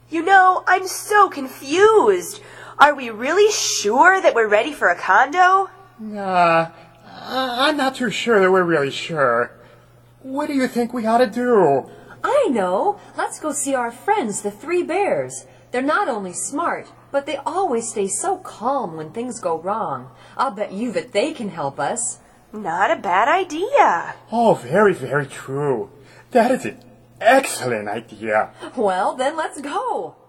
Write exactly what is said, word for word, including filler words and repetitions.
You know, I'm so confused. Are we really sure that we're ready for a condo? Uh, I'm not too sure that we're really sure. What do you think we ought to do? I know. Let's go see our friends, the three bears. They're not only smart, but they always stay so calm when things go wrong. I'll bet you that they can help us. Not a bad idea. Oh, very, very true. That is an excellent idea. Well, then let's go.